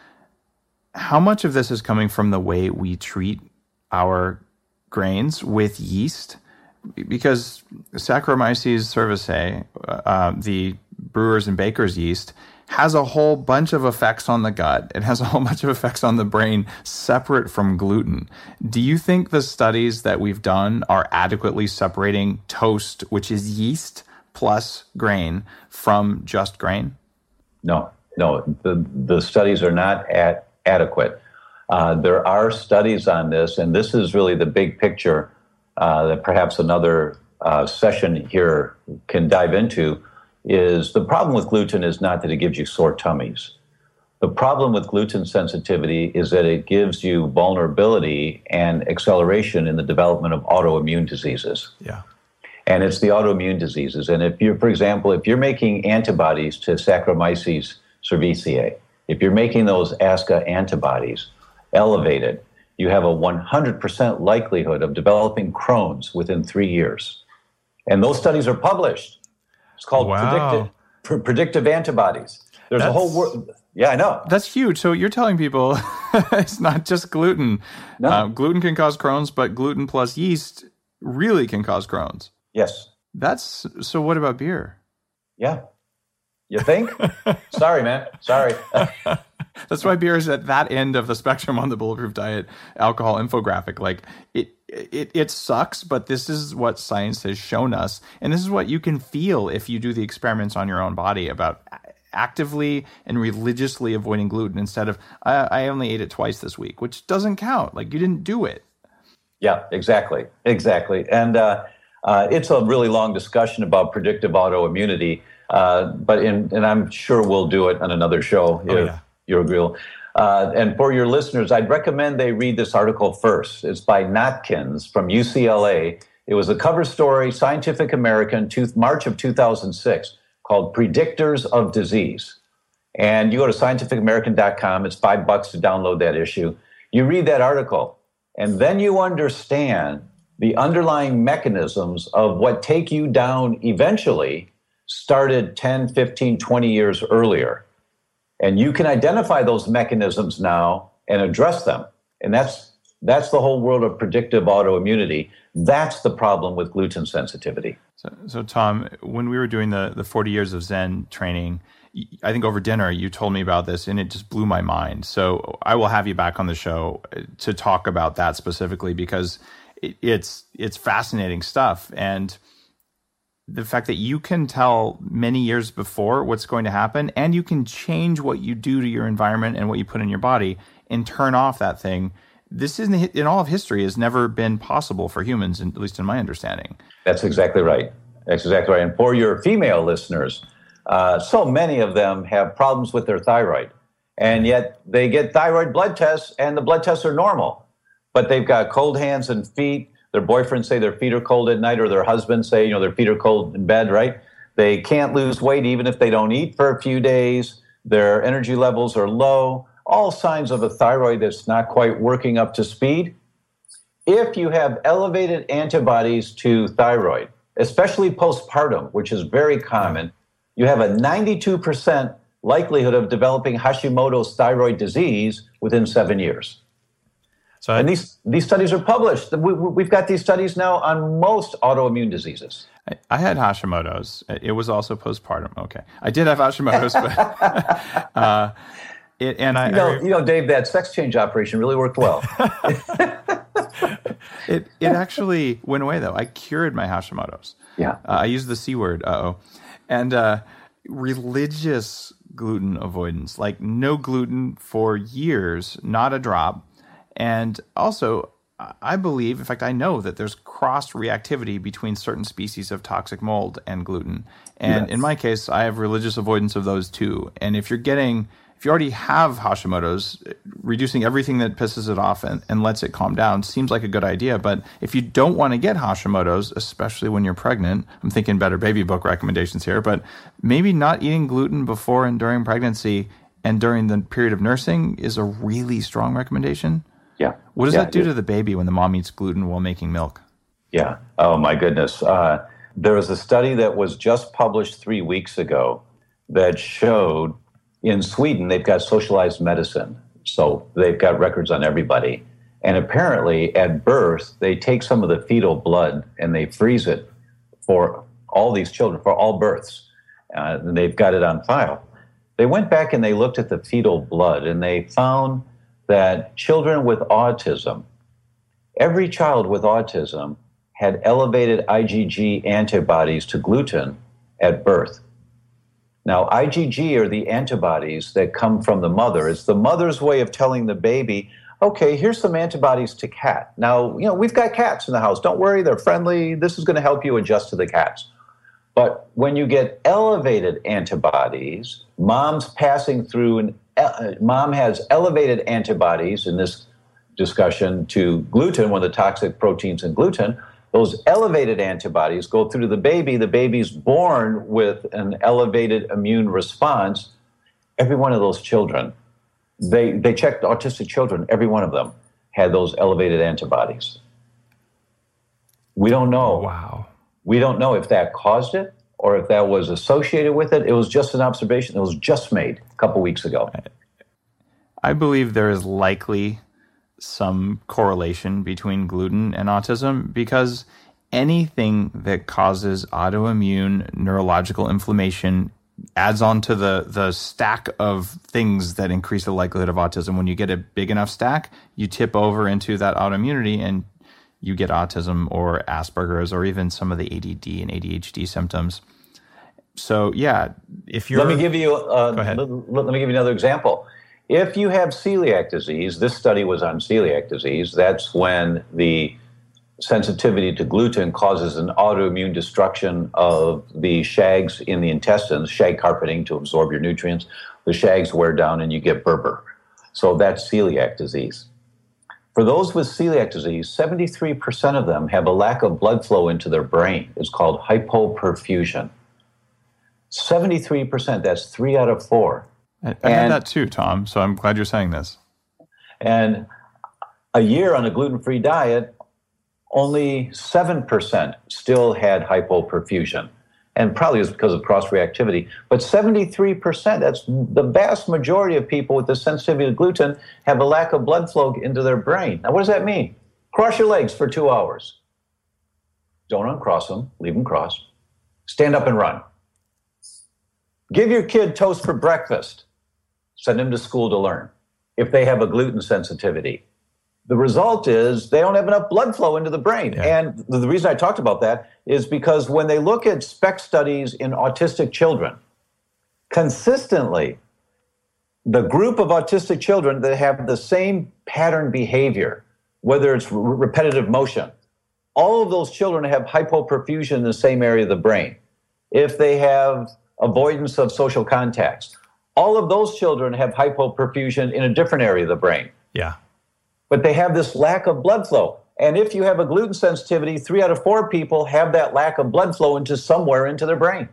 How much of this is coming from the way we treat our grains with yeast? Because Saccharomyces cerevisiae, uh, the brewers and bakers yeast, has a whole bunch of effects on the gut. It has a whole bunch of effects on the brain separate from gluten. Do you think the studies that we've done are adequately separating toast, which is yeast plus grain, from just grain? No, no. The, the studies are not at, adequate. Uh, there are studies on this, and this is really the big picture uh, that perhaps another uh, session here can dive into. Is the problem with gluten is not that it gives you sore tummies. The problem with gluten sensitivity is that it gives you vulnerability and acceleration in the development of autoimmune diseases. Yeah. And it's the autoimmune diseases. And if you're, for example, if you're making antibodies to Saccharomyces cerevisiae, if you're making those A S C A antibodies elevated, you have a one hundred percent likelihood of developing Crohn's within three years. And those studies are published. It's called wow. predictive, pr- predictive antibodies. There's That's, a whole world. Yeah, I know. That's huge. So you're telling people it's not just gluten. No. Uh, gluten can cause Crohn's, but gluten plus yeast really can cause Crohn's. Yes. That's so. What about beer? Yeah. You think? Sorry, man. Sorry. That's why beer is at that end of the spectrum on the Bulletproof Diet alcohol infographic. Like it, it, it sucks, but this is what science has shown us. And this is what you can feel if you do the experiments on your own body about actively and religiously avoiding gluten instead of, I, I only ate it twice this week, which doesn't count. Like you didn't do it. Yeah, exactly. Exactly. And uh, uh, it's a really long discussion about predictive autoimmunity. Uh, but in, and I'm sure we'll do it on another show oh, if yeah. you're agreeable. Uh, and for your listeners, I'd recommend they read this article first. It's by Notkins from U C L A. It was a cover story, Scientific American, two, March of two thousand six, called Predictors of Disease. And you go to scientific american dot com. It's five bucks to download that issue. You read that article, and then you understand the underlying mechanisms of what take you down eventually started ten, fifteen, twenty years earlier. And you can identify those mechanisms now and address them. And that's that's the whole world of predictive autoimmunity. That's the problem with gluten sensitivity. So, so Tom, when we were doing the, the forty years of Zen training, I think over dinner, you told me about this and it just blew my mind. So I will have you back on the show to talk about that specifically because it, it's it's fascinating stuff. And the fact that you can tell many years before what's going to happen, and you can change what you do to your environment and what you put in your body and turn off that thing. This is in all of history has never been possible for humans, at least in my understanding. That's exactly right. That's exactly right. And for your female listeners, uh, so many of them have problems with their thyroid, and yet they get thyroid blood tests, and the blood tests are normal, but they've got cold hands and feet. Their boyfriends say their feet are cold at night, or their husbands say, you know, their feet are cold in bed, right? They can't lose weight even if they don't eat for a few days. Their energy levels are low. All signs of a thyroid that's not quite working up to speed. If you have elevated antibodies to thyroid, especially postpartum, which is very common, you have a ninety-two percent likelihood of developing Hashimoto's thyroid disease within seven years. So, and these, these studies are published. We, we've got these studies now on most autoimmune diseases. I, I had Hashimoto's. It was also postpartum. Okay. I did have Hashimoto's, but... uh, it, and I, you, know, I, you know, Dave, that sex change operation really worked well. it it actually went away, though. I cured my Hashimoto's. Yeah. Uh, I used the C word, uh-oh. And uh, religious gluten avoidance, like no gluten for years, not a drop. And also, I believe, in fact, I know that there's cross-reactivity between certain species of toxic mold and gluten. And yes. In my case, I have religious avoidance of those too. And if you're getting, if you already have Hashimoto's, reducing everything that pisses it off and, and lets it calm down seems like a good idea. But if you don't want to get Hashimoto's, especially when you're pregnant, I'm thinking Better Baby Book recommendations here, but maybe not eating gluten before and during pregnancy and during the period of nursing is a really strong recommendation. Yeah. What does yeah, that do it, to the baby when the mom eats gluten while making milk? Yeah. Oh, my goodness. Uh, there was a study that was just published three weeks ago that showed in Sweden, they've got socialized medicine. So they've got records on everybody. And apparently at birth, they take some of the fetal blood and they freeze it for all these children, for all births. Uh, and they've got it on file. They went back and they looked at the fetal blood and they found that children with autism, every child with autism had elevated I G G antibodies to gluten at birth. Now, I G G are the antibodies that come from the mother. It's the mother's way of telling the baby, okay, here's some antibodies to cat. Now, you know, we've got cats in the house. Don't worry, they're friendly. This is going to help you adjust to the cats. But when you get elevated antibodies, mom's passing through an Uh, mom has elevated antibodies in this discussion to gluten, one of the toxic proteins in gluten. Those elevated antibodies go through to the baby. The baby's born with an elevated immune response. Every one of those children, they, they checked autistic children, every one of them had those elevated antibodies. We don't know. Wow. We don't know if that caused it or if that was associated with it. It was just an observation that was just made a couple weeks ago. I believe there is likely some correlation between gluten and autism because anything that causes autoimmune neurological inflammation adds on to the the stack of things that increase the likelihood of autism. When you get a big enough stack, you tip over into that autoimmunity and you get autism or Asperger's or even some of the A D D and A D H D symptoms. So yeah, if you're... Let me give you, uh, Go ahead. Let, let me give you another example. If you have celiac disease, this study was on celiac disease, that's when the sensitivity to gluten causes an autoimmune destruction of the shags in the intestines, shag carpeting to absorb your nutrients. The shags wear down and you get Berber. So that's celiac disease. For those with celiac disease, seventy-three percent of them have a lack of blood flow into their brain. It's called hypoperfusion. seventy-three percent, that's three out of four. I, I had that too, Tom, so I'm glad you're saying this. And a year on a gluten-free diet, only seven percent still had hypoperfusion. And probably it's because of cross-reactivity. But seventy-three percent, that's the vast majority of people with the sensitivity to gluten, have a lack of blood flow into their brain. Now, what does that mean? Cross your legs for two hours. Don't uncross them. Leave them crossed. Stand up and run. Give your kid toast for breakfast. Send him to school to learn if they have a gluten sensitivity. The result is they don't have enough blood flow into the brain. Yeah. And the reason I talked about that is because when they look at SPECT studies in autistic children, consistently, the group of autistic children that have the same pattern behavior, whether it's re- repetitive motion, all of those children have hypoperfusion in the same area of the brain. If they have avoidance of social contacts, all of those children have hypoperfusion in a different area of the brain. Yeah. But they have this lack of blood flow. And if you have a gluten sensitivity, three out of four people have that lack of blood flow into somewhere into their brain.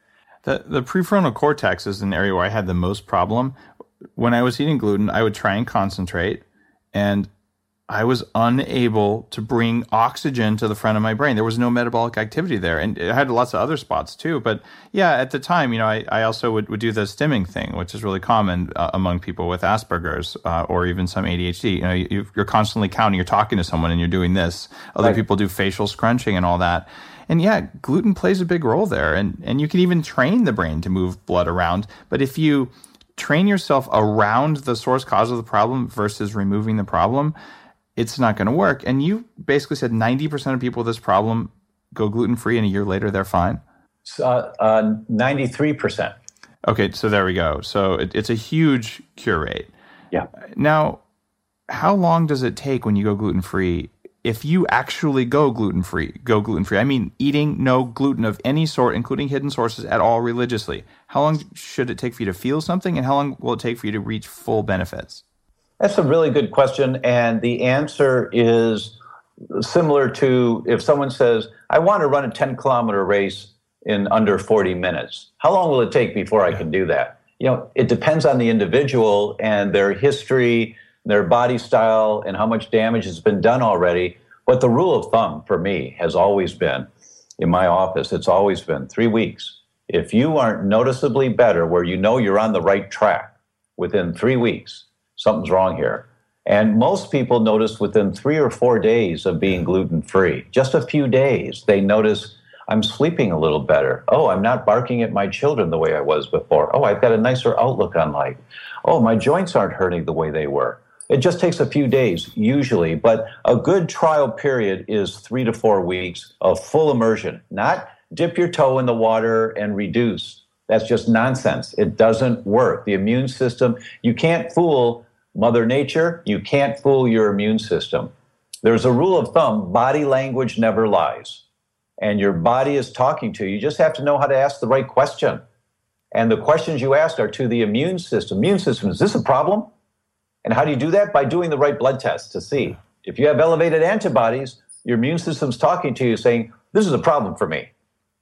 The the prefrontal cortex is an area where I had the most problem. When I was eating gluten, I would try and concentrate, and I was unable to bring oxygen to the front of my brain. There was no metabolic activity there. And it had lots of other spots too. But yeah, at the time, you know, I, I also would, would do the stimming thing, which is really common uh, among people with Asperger's uh, or even some A D H D. You know, you, you're constantly counting, you're talking to someone and you're doing this. Other Right. people do facial scrunching and all that. And yeah, gluten plays a big role there. And, and you can even train the brain to move blood around. But if you train yourself around the source cause of the problem versus removing the problem, it's not going to work. And you basically said ninety percent of people with this problem go gluten-free and a year later they're fine. Uh, uh, ninety-three percent. Okay, so there we go. So it, it's a huge cure rate. Yeah. Now, how long does it take when you go gluten-free? If you actually go gluten-free, go gluten-free, I mean eating no gluten of any sort, including hidden sources at all religiously, how long should it take for you to feel something, and how long will it take for you to reach full benefits? That's a really good question. And the answer is similar to if someone says, I want to run a ten kilometer race in under forty minutes. How long will it take before I can do that? You know, it depends on the individual and their history, their body style, and how much damage has been done already. But the rule of thumb for me has always been, in my office, it's always been three weeks. If you aren't noticeably better where you know you're on the right track within three weeks, something's wrong here. And most people notice within three or four days of being gluten-free, just a few days, they notice, I'm sleeping a little better. Oh, I'm not barking at my children the way I was before. Oh, I've got a nicer outlook on life. Oh, my joints aren't hurting the way they were. It just takes a few days, usually, but a good trial period is three to four weeks of full immersion, not dip your toe in the water and reduce. That's just nonsense. It doesn't work. The immune system, you can't fool Mother Nature, you can't fool your immune system. There's a rule of thumb, body language never lies. And your body is talking to you. You just have to know how to ask the right question. And the questions you ask are to the immune system. Immune system, is this a problem? And how do you do that? By doing the right blood test to see. If you have elevated antibodies, your immune system's talking to you saying, this is a problem for me.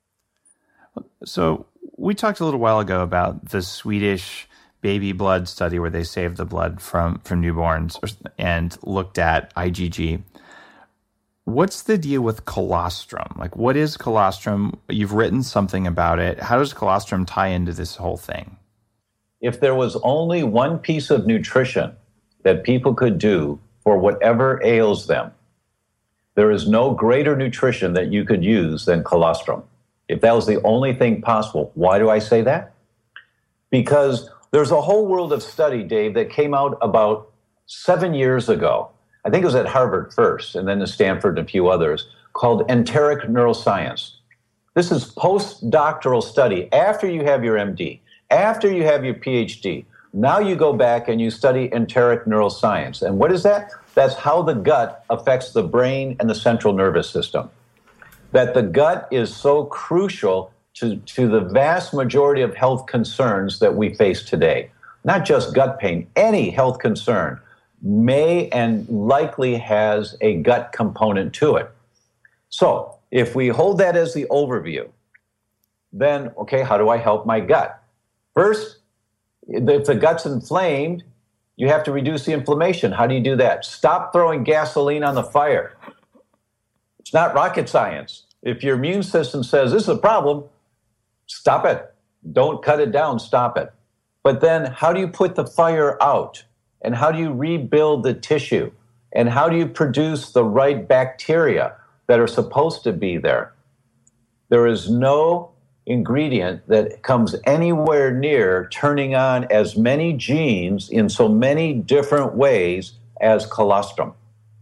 So we talked a little while ago about the Swedish baby blood study where they saved the blood from, from newborns and looked at I G G. What's the deal with colostrum? Like, what is colostrum? You've written something about it. How does colostrum tie into this whole thing? If there was only one piece of nutrition that people could do for whatever ails them, there is no greater nutrition that you could use than colostrum. If that was the only thing possible, why do I say that? because there's a whole world of study, Dave, that came out about seven years ago. I think it was at Harvard first, and then at Stanford and a few others, called enteric neuroscience. This is postdoctoral study after you have your M D, after you have your P H D. Now you go back and you study enteric neuroscience. And what is that? That's how the gut affects the brain and the central nervous system. That the gut is so crucial to, to the vast majority of health concerns that we face today. Not just gut pain, any health concern may and likely has a gut component to it. So if we hold that as the overview, then, okay, how do I help my gut? First, if the gut's inflamed, you have to reduce the inflammation. How do you do that? Stop throwing gasoline on the fire. It's not rocket science. If your immune system says this is a problem, stop it. Don't cut it down, stop it. But then how do you put the fire out? And how do you rebuild the tissue? And how do you produce the right bacteria that are supposed to be there? There is no ingredient that comes anywhere near turning on as many genes in so many different ways as colostrum.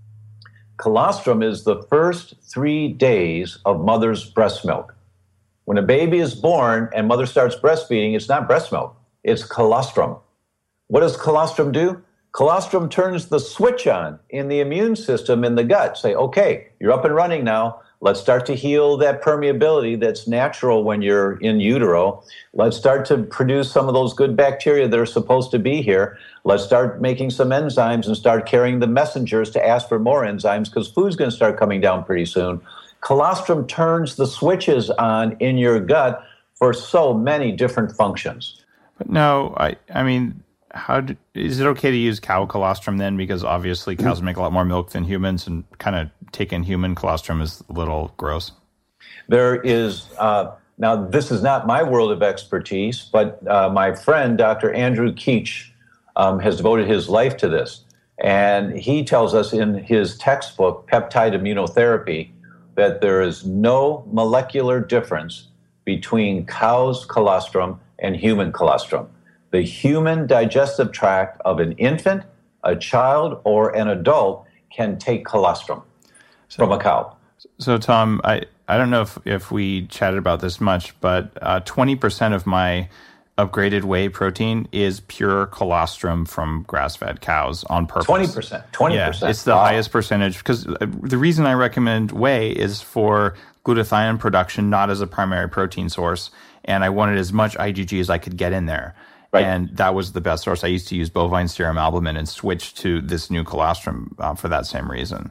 Colostrum is the first three days of mother's breast milk. When a baby is born and mother starts breastfeeding, it's not breast milk, it's colostrum. What does colostrum do? Colostrum turns the switch on in the immune system in the gut. Say, okay, you're up and running now. Let's start to heal that permeability that's natural when you're in utero. Let's start to produce some of those good bacteria that are supposed to be here. Let's start making some enzymes and start carrying the messengers to ask for more enzymes because food's going to start coming down pretty soon. Colostrum turns the switches on in your gut for so many different functions. But no, I, I mean, how do, is it okay to use cow colostrum then? Because obviously cows make a lot more milk than humans, and kind of taking human colostrum is a little gross. There is, uh, now this is not my world of expertise, but uh, my friend, Doctor Andrew Keach, um, has devoted his life to this. And he tells us in his textbook, Peptide Immunotherapy, that there is no molecular difference between cow's colostrum and human colostrum. The human digestive tract of an infant, a child, or an adult can take colostrum so, from a cow. So, Tom, I, I don't know if, if we chatted about this much, but uh, twenty percent of my upgraded whey protein is pure colostrum from grass-fed cows on purpose. twenty percent. twenty percent. Yeah, it's the wow. highest percentage, because the reason I recommend whey is for glutathione production, not as a primary protein source, and I wanted as much I G G as I could get in there. Right. And that was the best source. I used to use bovine serum albumin and switched to this new colostrum uh, for that same reason.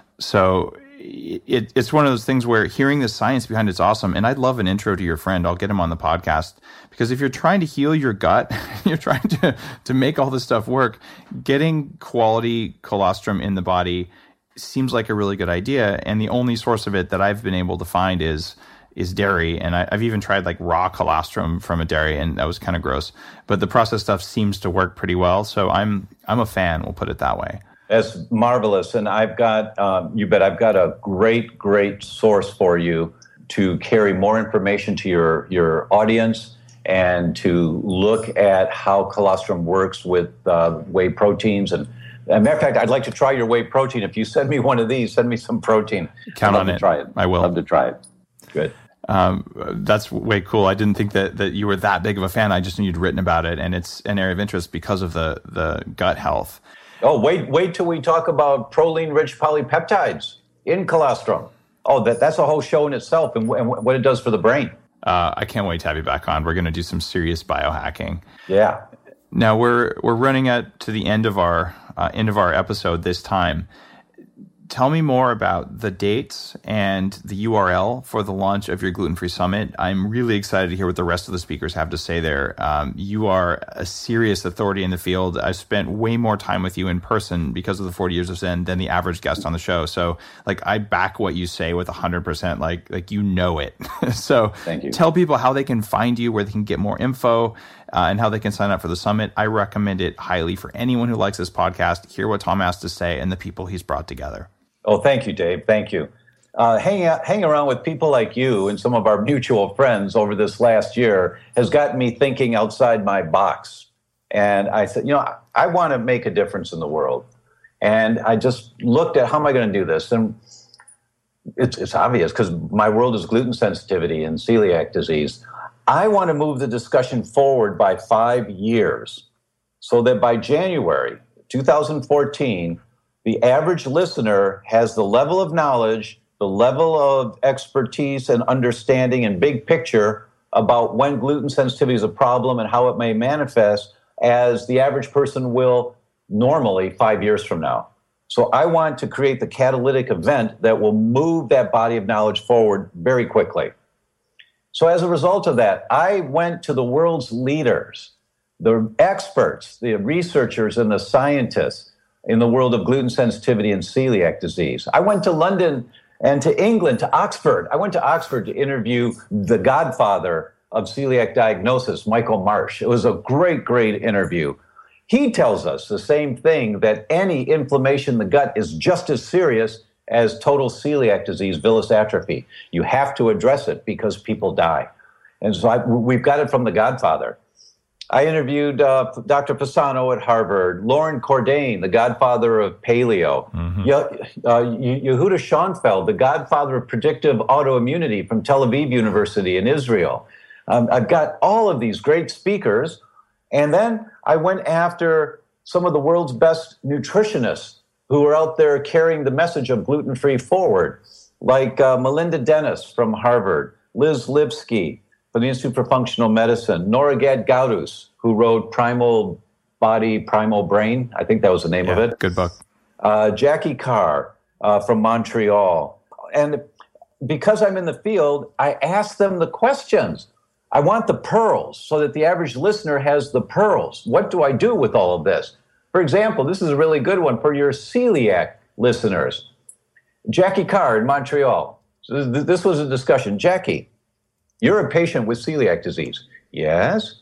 So it, it's one of those things where hearing the science behind it's awesome. And I'd love an intro to your friend. I'll get him on the podcast, because if you're trying to heal your gut, you're trying to, to make all this stuff work, getting quality colostrum in the body seems like a really good idea. And the only source of it that I've been able to find is is dairy, and I, I've even tried like raw colostrum from a dairy, and that was kind of gross. But the processed stuff seems to work pretty well, so I'm I'm a fan. We'll put it that way. That's marvelous, and I've got um, you bet I've got a great great source for you to carry more information to your your audience and to look at how colostrum works with uh, whey proteins. And as a matter of fact, I'd like to try your whey protein. If you send me one of these, send me some protein. Count I'd on love it. To try it. I will. I'd love to try it. Good. Um, that's way cool. I didn't think that, that you were that big of a fan. I just knew you'd written about it, and it's an area of interest because of the, the gut health. Oh, wait, wait till we talk about proline-rich polypeptides in colostrum. Oh, that, that's a whole show in itself, and, and what it does for the brain. Uh, I can't wait to have you back on. We're going to do some serious biohacking. Yeah. Now we're we're running at to the end of our uh, end of our episode this time. Tell me more about the dates and the U R L for the launch of your Gluten Free Summit. I'm really excited to hear what the rest of the speakers have to say there. Um, you are a serious authority in the field. I've spent way more time with you in person because of the forty years of Zen than the average guest on the show. So, like, I back what you say with one hundred percent. Like, like you know it. So, thank you. Tell people how they can find you, where they can get more info, uh, and how they can sign up for the summit. I recommend it highly for anyone who likes this podcast. Hear what Tom has to say and the people he's brought together. Oh, thank you, Dave. Thank you. uh, hanging out, hanging around with people like you and some of our mutual friends over this last year has gotten me thinking outside my box. And I said, you know, I, I want to make a difference in the world. And I just looked at how am I going to do this? And it's, it's obvious because my world is gluten sensitivity and celiac disease. I want to move the discussion forward by five years so that by January two thousand fourteen, the average listener has the level of knowledge, the level of expertise and understanding and big picture about when gluten sensitivity is a problem and how it may manifest as the average person will normally five years from now. So I want to create the catalytic event that will move that body of knowledge forward very quickly. So as a result of that, I went to the world's leaders, the experts, the researchers and the scientists in the world of gluten sensitivity and celiac disease. I went to London and to England, to Oxford. I went to Oxford to interview the godfather of celiac diagnosis, Michael Marsh. It was a great, great interview. He tells us the same thing, that any inflammation in the gut is just as serious as total celiac disease, villus atrophy. You have to address it because people die. And so I, we've got it from the godfather. I interviewed uh, Doctor Pisano at Harvard, Lauren Cordain, the godfather of paleo, mm-hmm. Ye- uh, Yehuda Schoenfeld, the godfather of predictive autoimmunity from Tel Aviv University in Israel. Um, I've got all of these great speakers. And then I went after some of the world's best nutritionists who are out there carrying the message of gluten-free forward, like uh, Melinda Dennis from Harvard, Liz Lipsky from the Institute for Functional Medicine, Nora Gad Gaudus, who wrote Primal Body, Primal Brain. I think that was the name yeah, of it. Good book. Uh, Jackie Carr uh, from Montreal. And because I'm in the field, I ask them the questions. I want the pearls so that the average listener has the pearls. What do I do with all of this? For example, this is a really good one for your celiac listeners. Jackie Carr in Montreal. So this was a discussion. Jackie, you're a patient with celiac disease. Yes.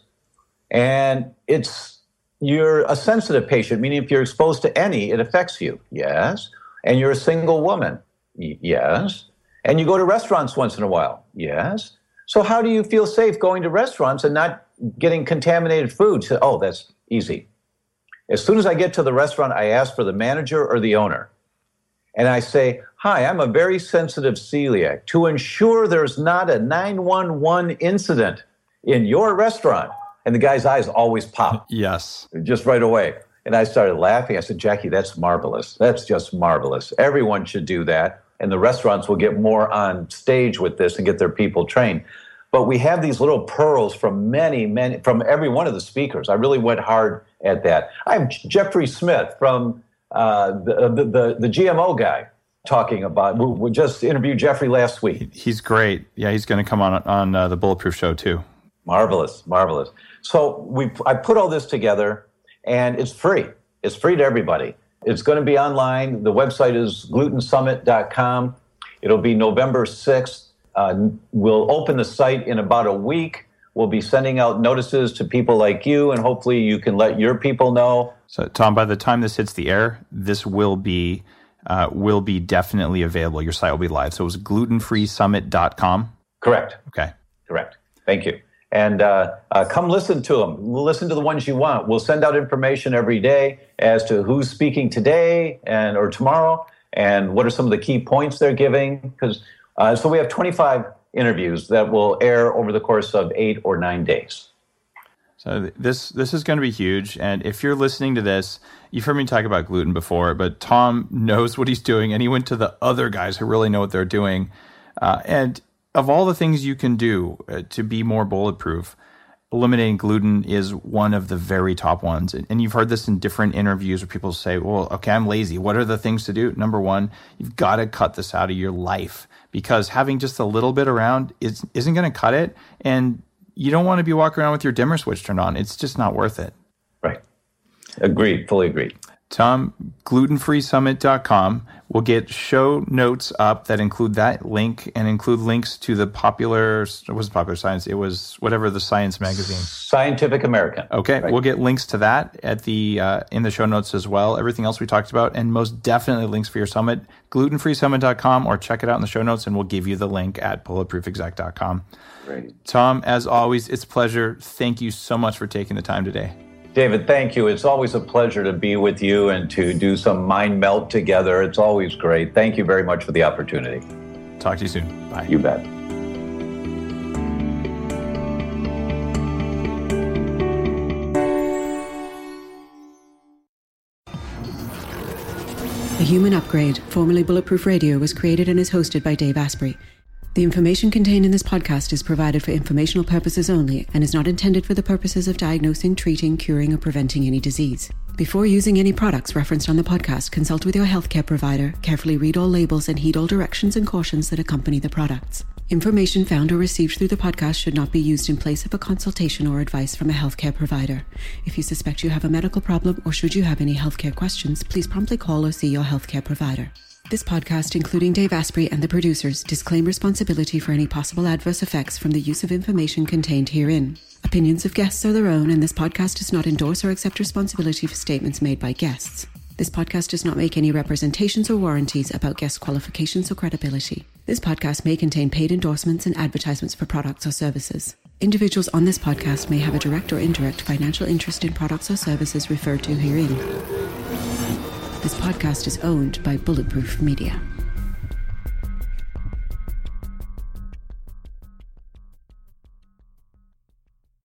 And it's you're a sensitive patient, meaning if you're exposed to any, it affects you. Yes. And you're a single woman. Y- yes. And you go to restaurants once in a while. Yes. So how do you feel safe going to restaurants and not getting contaminated food? So, oh, that's easy. As soon as I get to the restaurant, I ask for the manager or the owner. And I say, hi, I'm a very sensitive celiac. To ensure there's not a nine one one incident in your restaurant. And the guy's eyes always pop. Yes. Just right away. And I started laughing. I said, Jackie, that's marvelous. That's just marvelous. Everyone should do that. And the restaurants will get more on stage with this and get their people trained. But we have these little pearls from many, many, from every one of the speakers. I really went hard at that. I'm Jeffrey Smith from uh, the, the, the, the G M O guy talking about, we, we just interviewed Jeffrey last week. He's great. Yeah, he's going to come on on uh, the Bulletproof Show too. Marvelous, marvelous. So we, I put all this together and it's free. It's free to everybody. It's going to be online. The website is gluten summit dot com. It'll be November sixth. Uh, we'll open the site in about a week. We'll be sending out notices to people like you, and hopefully you can let your people know. So, Tom, by the time this hits the air, this will be uh, will be definitely available. Your site will be live. So it was gluten free summit dot com? Correct. Okay. Correct. Thank you. And uh, uh, come listen to them. Listen to the ones you want. We'll send out information every day as to who's speaking today and or tomorrow, and what are some of the key points they're giving. Because uh, so we have twenty-five interviews that will air over the course of eight or nine days. So this this is going to be huge. And if you're listening to this, you've heard me talk about gluten before, but Tom knows what he's doing, and he went to the other guys who really know what they're doing. Uh, and of all the things you can do uh, to be more bulletproof, eliminating gluten is one of the very top ones. And, and you've heard this in different interviews where people say, well, okay, I'm lazy. What are the things to do? Number one, you've got to cut this out of your life, because having just a little bit around is, isn't going to cut it. And you don't want to be walking around with your dimmer switch turned on. It's just not worth it. Right. Agreed. Fully agreed. Tom, gluten free summit dot com. We'll get show notes up that include that link and include links to the popular, it wasn't Popular Science, it was whatever the science magazine. Scientific American. Okay, right. We'll get links to that at the uh, in the show notes as well. Everything else we talked about, and most definitely links for your summit, gluten free summit dot com, or check it out in the show notes, and we'll give you the link at bulletproof exec dot com. Great. Tom, as always, it's a pleasure. Thank you so much for taking the time today. David, thank you. It's always a pleasure to be with you and to do some mind melt together. It's always great. Thank you very much for the opportunity. Talk to you soon. Bye. You bet. The Human Upgrade, formerly Bulletproof Radio, was created and is hosted by Dave Asprey. The information contained in this podcast is provided for informational purposes only and is not intended for the purposes of diagnosing, treating, curing, or preventing any disease. Before using any products referenced on the podcast, consult with your healthcare provider, carefully read all labels, and heed all directions and cautions that accompany the products. Information found or received through the podcast should not be used in place of a consultation or advice from a healthcare provider. If you suspect you have a medical problem or should you have any healthcare questions, please promptly call or see your healthcare provider. This podcast, including Dave Asprey and the producers, disclaim responsibility for any possible adverse effects from the use of information contained herein. Opinions of guests are their own, and this podcast does not endorse or accept responsibility for statements made by guests. This podcast does not make any representations or warranties about guest qualifications or credibility. This podcast may contain paid endorsements and advertisements for products or services. Individuals on this podcast may have a direct or indirect financial interest in products or services referred to herein. This podcast is owned by Bulletproof Media.